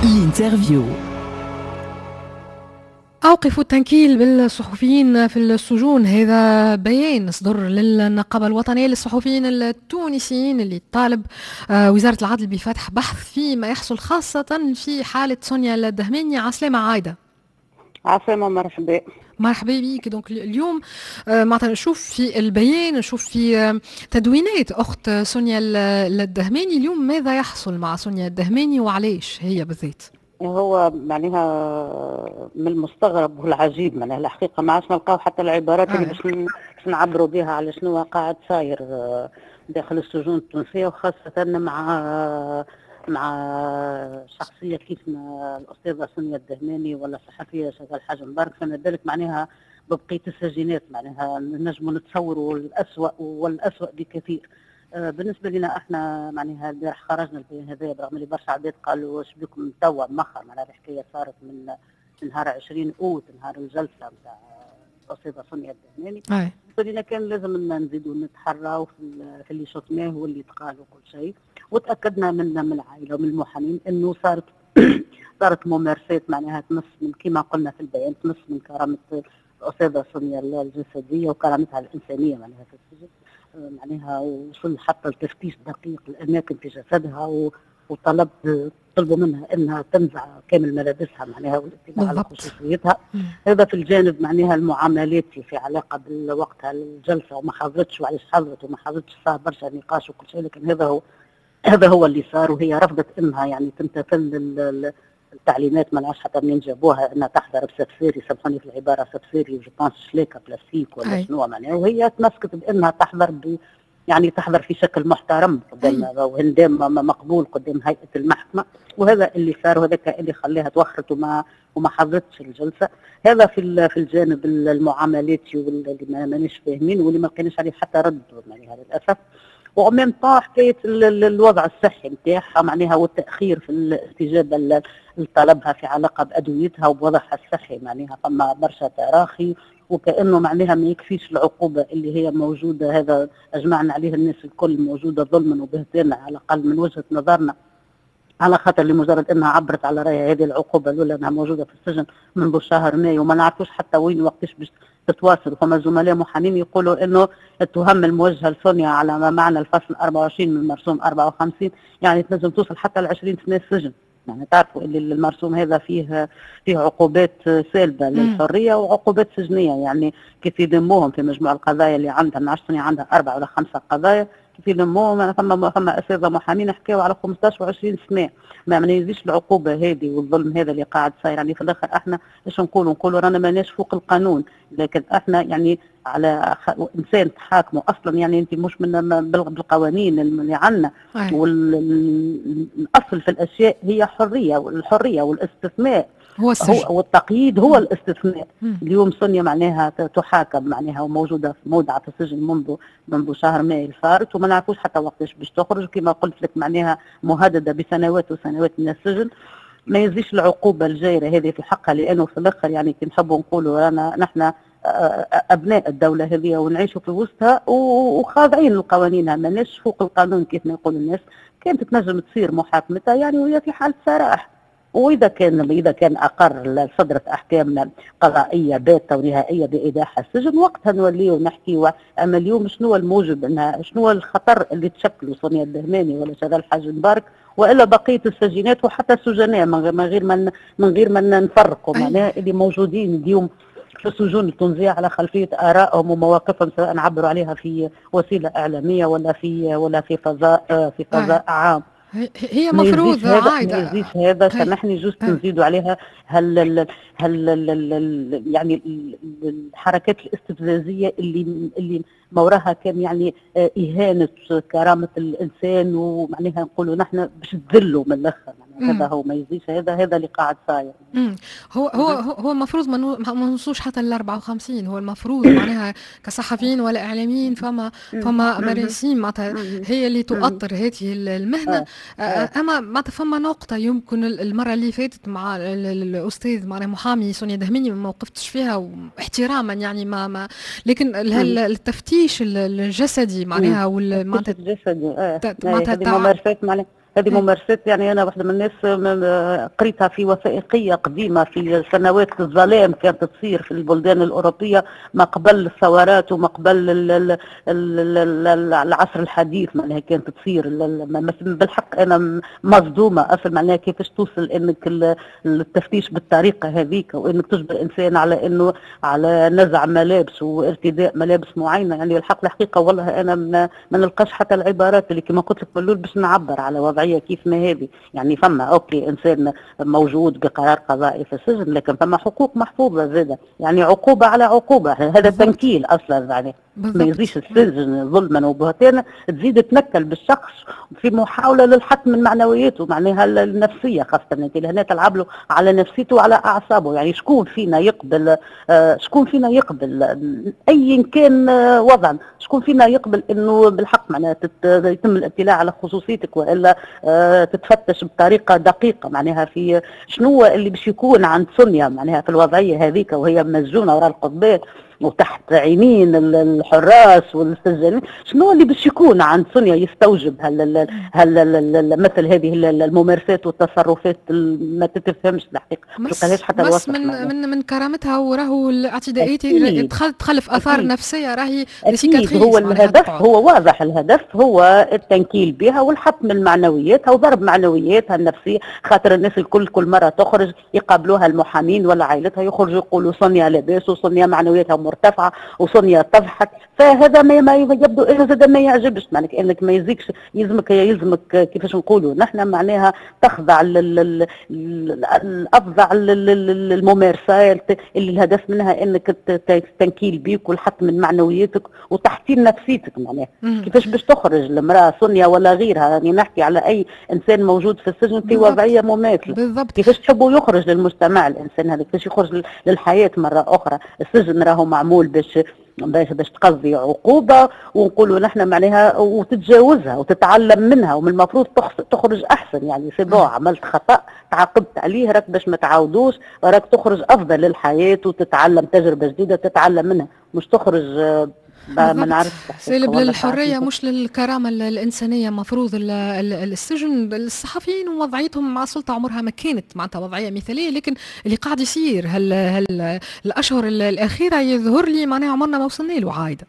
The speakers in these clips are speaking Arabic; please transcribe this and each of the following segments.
الانترفيو. أوقفوا التنكيل بالصحفيين في السجون، هذا بيان صدر للنقابة الوطنية للصحفيين التونسيين اللي طالب وزارة العدل بفتح بحث فيما يحصل خاصة في حالة سونيا الدهماني. عسلامة عايدة. عسلامة، مرحبا. مرحبا بيك. دونك اليوم معناتها نشوف في البيان، نشوف في تدوينات أخت سونيا الدهماني. اليوم ماذا يحصل مع سونيا الدهماني وعليش هي بالذات؟ هو معناها من المستغرب والعجيب، معناها الحقيقة ما عادش نلقاو حتى العبارات اللي باش نعبروا بها على شنو قاعد صاير داخل السجون التونسية، وخاصة مع شخصية كيف الأستاذة سونيا الدهماني ولا الصحفية شغال حاج مبارك. فما بالك معناها ببقية السجينات، معناها نجموا نتصوروا الأسوأ والأسوأ بكثير. بالنسبه لنا احنا معناها البارح خرجنا البيان هذايا، برغم اللي برشا عباد قالوا واش بكم توا مخر، معناها الحكايه صارت من نهار 20 اوت، نهار الجلسه نتاع الاستاذه سونيا الدهماني. لنا كان لازم نزيدوا نتحراو في اللي شفناه واللي تقال وكل شيء، وتاكدنا من العائله ومن المحامين انه صارت ممارسات معناها تمس من كما قلنا في البيان، تمس من كرامه الاستاذه سونيا الجسديه وكرامتها الانسانيه معناها في السجن. معناها وصل حتى التفتيش دقيق الاماكن في جسدها، طلبوا منها انها تنزع كامل ملابسها معناها والاطلاع على خصوصيتها. هذا في الجانب معناها المعاملاتي في علاقه بالوقتها الجلسه، وما حضرتش وعلاش حضرت وما حضرتش، صار برشا نقاش وكل شيء، لكن هذا هو اللي صار. وهي رفضت انها يعني تمتثل التعليمات، ما نعرفش حتى منين جابوها، انها تحضر بسفسيري، سامحوني في العباره، سفسيري جو بونس شليكه بلاستيك ولا شنو معناها، وهي تمسكت بانها تحضر في شكل محترم قدام وهندام مقبول قدام هيئه المحكمه. وهذا اللي صار، وهذاك اللي خلاها توخرت وما حضرتش الجلسه. هذا في الجانب المعاملاتي واللي ماناش فاهمين واللي ما لقيناش عليه حتى رد معناها للاسف. ومن طاح حكايه الوضع الصحي نتاعها معناها، والتاخير في الاستجابه لطلبها في علاقه بادويتها وبوضعها الصحي، معناها فما برشا تراخي، وكانه معناها ما يكفيش العقوبه اللي هي موجوده. هذا اجمعنا عليه الناس الكل، موجوده ظلما وبهتانا على الاقل من وجهه نظرنا، على خاطر لمجرد انها عبرت على رايها. هذه العقوبه الاولى انها موجوده في السجن منذ شهر مايو، وما نعرفوش حتى وين وقتاش باش تتواصل. فما زملاء محامين يقولوا انه التهم الموجهه لسونيا على ما معنى الفصل 24 من المرسوم 54 يعني تنجم توصل حتى ل 20 سنه سجن. يعني تعرفوا اللي المرسوم هذا فيه عقوبات سالبه للحريه وعقوبات سجنيه، يعني كيف يذموهم في مجموع القضايا اللي عندها، ما عرفتش عندها 4 ولا 5 قضايا، كيف يذموهم. فما اساتذه محامين حكاوا على 15 و20 سنه. ما يزيدش العقوبه هذه والظلم هذا اللي قاعد صاير. يعني في الاخر احنا ايش نقولوا رانا ماناش فوق القانون، لكن احنا يعني على انسان تحاكمه اصلا، يعني انت مش من بالقوانين اللي عندنا. والاصل في الاشياء هي الحريه والاستثناء هو السجن، والتقييد هو الاستثناء. اليوم سونيا معناها تحاكم معناها وموجوده مودعه في السجن منذ شهر مايو الفارط، وما نعرفوش حتى وقتاش باش تخرج. كما قلت لك معناها مهدده بسنوات وسنوات من السجن. ما يزيش العقوبه الجايره هذه في حقها، لانه في الاخر يعني كي نحبوا نقولوا رانا نحن ابناء الدوله هذه ونعيشوا في وسطها وخاضعين لقوانينها، ماناش فوق القانون كيف ما يقول الناس. كانت تنجم تصير محاكمتها يعني وهي في حال سراح، واذا كان اقر صدرت احكام قضائيه باته ونهائيه بايداع السجن، وقتها نوليو نحكيو. اما اليوم شنو الموجب شنو الخطر اللي تشكلوا سونيا الدهماني ولا شغال حاج مبارك والا بقيه السجينات وحتى السجناء، من غير ما نفرقوا معناها اللي موجودين اليوم في السجون التونسيه على خلفيه ارائهم ومواقفهم، سواء عبروا عليها في وسيله الاعلاميه ولا في فضاء عام. هي مفروض عايدة. ما يزيدش هذا. سامحني جوست نزيدوا عليها هل يعني الحركات الاستفزازيه اللي موراها كان يعني اهانه كرامه الانسان، ومعناها نقولوا نحن باش تذلوا من الاخر. هذا هو ما يزيدش هذا اللي قاعد صاير. هو المفروض ما نوصلوش حتى ل 54. هو المفروض معناها كصحفيين ولا اعلاميين فما مراسيم معناتها هي اللي تؤطر هذه المهنه. اما معناتها فما نقطه يمكن المره اللي فاتت مع الاستاذ معناها محامي سونيا دهماني ما وقفتش فيها احتراما، يعني ما لكن التفتيش الجسدي معناها الجسدي معناتها ممارسات معناها هذه ممارسات يعني انا واحده من الناس قريتها في وثائقيه قديمه في سنوات الظلام كانت تصير في البلدان الاوروبيه ما قبل الثورات وما قبل العصر الحديث، معناها كانت تصير بالحق انا مصدومه اصلا معناها كيفاش توصل انك التفتيش بالطريقه هذيك وانك تجبر انسان على انه على نزع ملابس وارتداء ملابس معينه. يعني الحقيقه والله انا ما نلقاش حتى العبارات اللي كما قلت لك باللول باش نعبر على وضعيه كيف ما هذه. يعني فما اوكي انسان موجود بقرار قضائي في السجن، لكن فما حقوق محفوظه زاده، يعني عقوبه على عقوبه، هذا تنكيل اصلا. يعني ما يزيش السجن ظلما وبهتانا تزيد تنكل بالشخص في محاوله للحد من معنوياته، معناها النفسيه، خاصه انت هنا تلعب له على نفسيته وعلى اعصابه. يعني شكون فينا يقبل ايا كان وضعا، شكون فينا يقبل انه بالحق معناها يتم الاطلاع على خصوصيتك والا تتفتش بطريقه دقيقه، معناها في شنو اللي باش يكون عند سونيا معناها في الوضعيه هذيك وهي مسجونه وراء القضبان وتحت عينين الحراس والسجانين، شنو اللي باش يكون عند سونيا يستوجب مثل هذه الممارسات والتصرفات ما تتفهمش الحقيقه. بس حتى بس من كرامتها وراهو الاعتداءات تخلف اثار نفسيه راهي أكيد. هو الهدف هو واضح، الهدف هو التنكيل بها والحطم من معنوياتها وضرب معنوياتها النفسيه، خاطر الناس الكل كل مره تخرج يقابلوها المحامين ولا عائلتها يخرجوا يقولوا سونيا لاباس وسونيا معنوياتها مرتفعه وسونيا تضحك، فهذا ما يبدو هذا ما يعجبش، معناك انك ما يزيكش يلزمك كيفاش نقولوا نحن معناها تخضع الافظع الممارسات اللي الهدف منها انك التنكيل بيك والحط من معنوياتك وتحسين نفسيتك. معناها كيفاش باش تخرج المراه سونيا ولا غيرها، يعني نحكي على اي انسان موجود في السجن في وضعيه مماثله بالضبط. كيفاش تحبوا يخرج للمجتمع الانسان هذا، كيفاش يخرج للحياه مره اخرى. السجن راهو معمول باش تقضي عقوبه ونقولوا نحن معناها وتتجاوزها وتتعلم منها، ومن المفروض تخرج احسن. يعني سي بون عملت خطا تعاقبت عليه راك باش ما تعاودوش، راك تخرج افضل للحياه وتتعلم تجربه جديده تتعلم منها، مش تخرج ما نعرفش سالب للحريه مش للكرامه الانسانيه. مفروض السجن الصحفيين ووضعيتهم مع السلطه عمرها ما كانت معناتها وضعيه مثاليه، لكن اللي قاعد يصير الاشهر الاخيره يظهر لي معناها عمرنا ما وصلنا له عايده.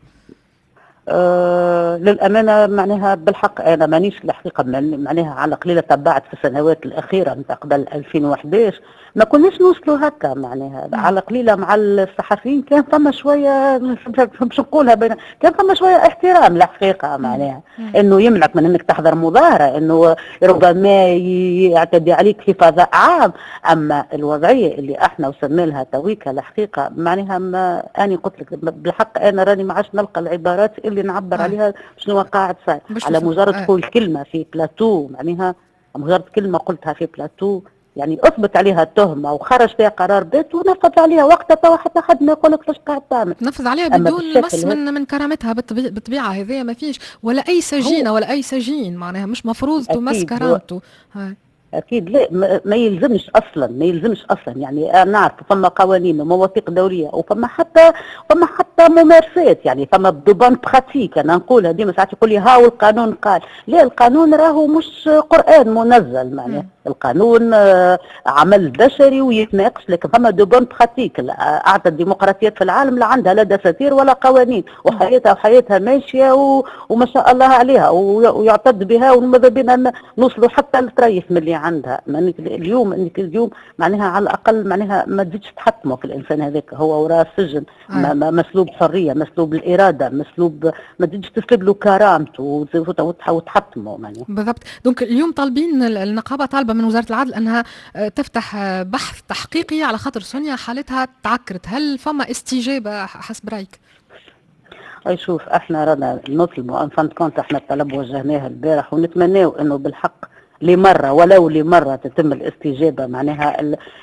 للامانه معناها بالحق انا مانيش الحقيقه معناها على قليله تبعت في السنوات الاخيره من قبل 2011 ما كناش نوصلوا هكا، معناها على قليله مع الصحفيين كان فما شويه باش نقولها كان فما شويه احترام الحقيقه، معناها انه يمنعك من انك تحضر مظاهره، انه ربما يعتدي عليك في فضاء عام. اما الوضعيه اللي احنا وصلنا لها تويكا الحقيقه معناها ما اني قلت لك بالحق انا راني ما عادش نلقى العبارات اللي نعبر عليها شنو قاعد صاير. على مجرد تقول كلمه في بلاتو، معناها مجرد كلمه قلتها في بلاتو يعني اثبت عليها التهمه وخرج فيها قرار بيت ونفذ عليها وقتها حتى حد ما يقول لك ليش قاعد تعمل، نفذ عليها بدون مس من كرامتها بالطبيعه. هذه ما فيش ولا اي سجينه ولا اي سجين معناها مش مفروض تمس كرامته. اكيد لا ما يلزمش اصلا يعني نعرف فما قوانين ومواثيق دوليه وفما حتى ممارسات، يعني فما دوبان براتيك. انا نقولها ديما ساعات يقول لي هاو القانون قال، لا القانون راهو مش قران منزل، معناه القانون عمل بشري ويتناقش، لكن فما دوبان براتيك. اعتى الديمقراطيات في العالم لا عندها لا دساتير ولا قوانين وحياتها ماشيه وما شاء الله عليها ويعتد بها، وماذا بينا نوصلوا حتى للتريف من اللي عندها. اليوم معناها على الاقل معناها ما تزيدش تحطمه في الانسان هذاك، هو وراء السجن مسلوب حريه، مسلوب الاراده، مسلوب ما تزيدش تسلب له كرامته وتحطمه معناها. بالضبط. دونك اليوم طالبين النقابه طالبه من وزاره العدل انها تفتح بحث تحقيقي على خاطر سونيا حالتها تعكرت. هل فما استجابه حسب رايك؟ شوف احنا رانا نطلبوا ان كونت احنا الطلب وجهناه البارح ونتمناو انه بالحق لمرة ولو لمرة تتم الاستجابة معناها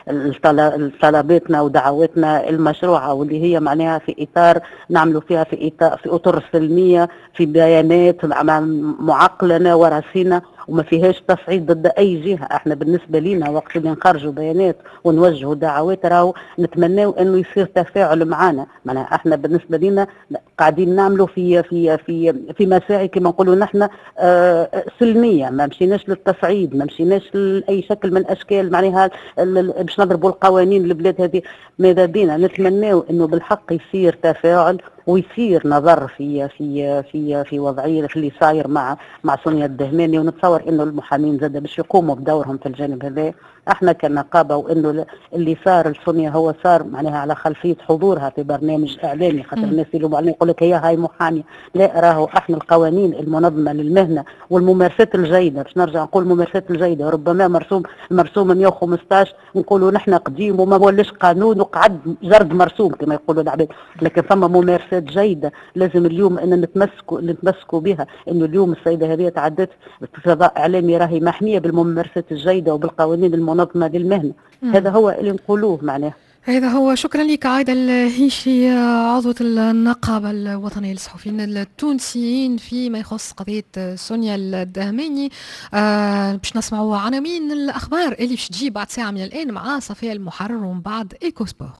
طلباتنا ودعواتنا المشروعة، واللي هي معناها في إطار نعملوا فيها في إطار في أطر سلمية، في بيانات معقلنة ورصينة، وما فيهاش تصعيد ضد اي جهه. احنا بالنسبه لنا وقت اللي نخرجوا بيانات ونوجهوا دعوات راهو نتمناو انه يصير تفاعل معنا. معناها احنا بالنسبه لنا قاعدين نعملوا في مساعي كما نقولوا نحن سلميه، ما مشيناش للتصعيد، ما مشيناش لاي شكل من اشكال معناها باش نضربوا القوانين البلاد هذه. ماذا بينا نتمناو انه بالحق يصير تفاعل ويصير نظر في وضعيه في اللي صاير مع سونيا الدهماني، ونتصور انه المحامين زاد باش يقوموا بدورهم في الجانب هذا. احنا كنقابه وانه اللي صار لسونيا هو صار معناها على خلفيه حضورها في برنامج اعلامي، خاطر الناس يلوموا علينا يقول لك هي هاي محاميه. لا، راهو احنا القوانين المنظمه للمهنه والممارسات الجيده، باش نرجع نقول الممارسات الجيده، وربما مرسوم 115 نقولوا نحن قديم وما ولاش قانون وقعد جرد مرسوم كما يقولوا العباد، لكن فما ممارسات جيده لازم اليوم ان نتمسكوا بها. انه اليوم السيده هذه تعدت في فضاء اعلامي راهي محميه بالممارسات الجيده وبالقوانين المنظمه للمهنه. هذا هو اللي نقولوه معناه. هذا هو. شكرا لك عايدة الهيشي، عضوة النقابة الوطنية للصحفيين التونسيين فيما يخص قضية سونيا الدهماني. باش نسمعوا عناوين الأخبار اللي باش تجي بعد ساعة من الآن مع صفية المحرر ومن بعد إيكو سبور.